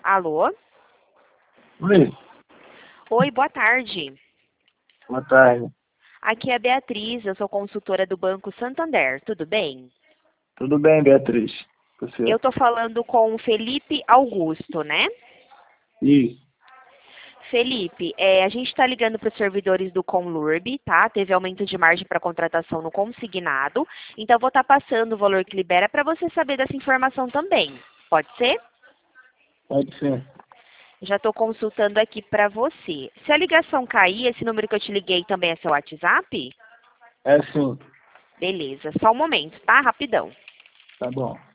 Alô? Oi, Oi, boa tarde. boa tarde. Aqui é a Beatriz, eu sou consultora do Banco Santander, tudo bem? Tudo bem, Beatriz? Você? Eu tô falando com o Felipe Augusto, né? Isso. Felipe, a gente está ligando para os servidores do Conlurb, tá? Teve aumento de margem para contratação no consignado, então eu vou estar passando o valor que libera para você saber dessa informação também. Pode ser? Pode ser. Já estou consultando aqui para você. Se a ligação cair, esse número que eu te liguei também é seu WhatsApp? É sim. Beleza, só um momento, tá? Rapidão. Tá bom.